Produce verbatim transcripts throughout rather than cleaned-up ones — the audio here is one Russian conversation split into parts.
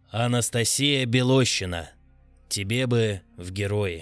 Анастасия Белощина. Тебе бы в герои.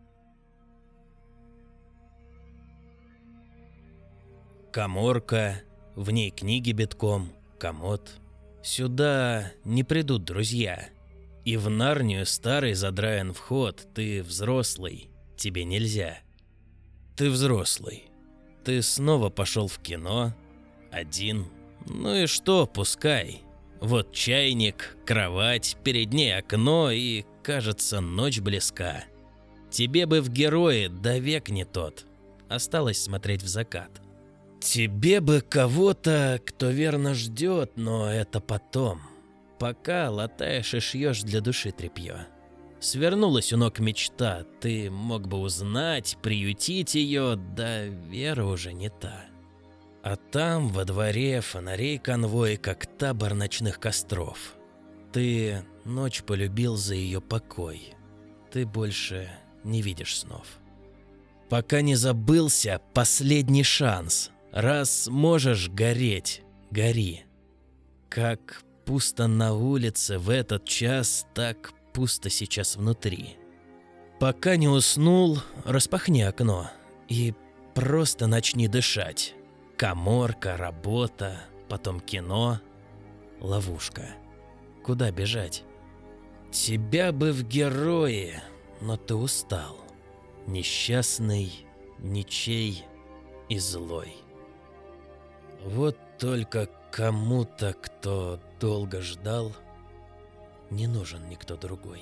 Каморка, в ней книги битком, комод. Сюда не придут друзья. И в Нарнию старый задраен вход. Ты взрослый, тебе нельзя. Ты взрослый. Ты снова пошел в кино. Один. Ну и что, пускай. Вот чайник, кровать, перед ней окно, и, кажется, ночь близка. Тебе бы в герои, да век не тот. Осталось смотреть в закат. Тебе бы кого-то, кто верно ждет, но это потом. Пока латаешь и шьешь для души тряпье. Свернулась у ног мечта, ты мог бы узнать, приютить ее, да вера уже не та. А там, во дворе, фонарей конвой, как табор ночных костров. Ты ночь полюбил за ее покой. Ты больше не видишь снов. Пока не забылся последний шанс. Раз можешь гореть, гори. Как пусто на улице в этот час, так пусто сейчас внутри. Пока не уснул, распахни окно и просто начни дышать. Каморка, работа, потом кино, ловушка. Куда бежать? Тебя бы в герои, но ты устал. Несчастный, ничей и злой. Вот только кому-то, кто долго ждал, не нужен никто другой.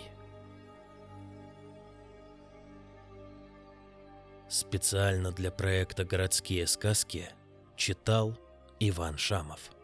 Специально для проекта «Городские сказки» читал Иван Шамов.